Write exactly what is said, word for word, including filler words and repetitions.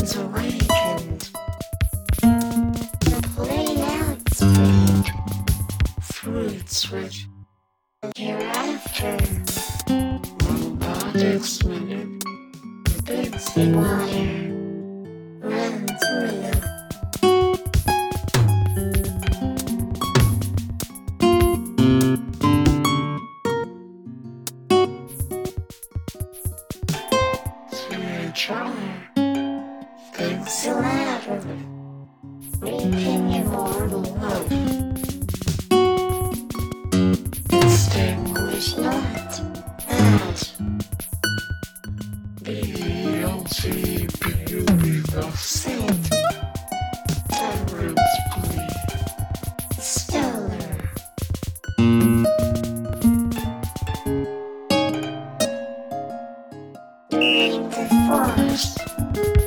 winds awakened. The played out spring. Fruits which hereafter. Robotics minute. Bitsy wire. Run through. Try. Thanks elaborate. Reaping immortal love. Extinguish not as B L T beauty of saint. The roots bleed. Stellar. During the forest.